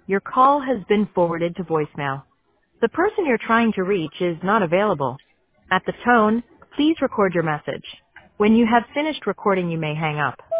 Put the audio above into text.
Your call has been forwarded to voicemail. The person you're trying to reach is not available. At the tone, please record your message. When you have finished recording, you may hang up.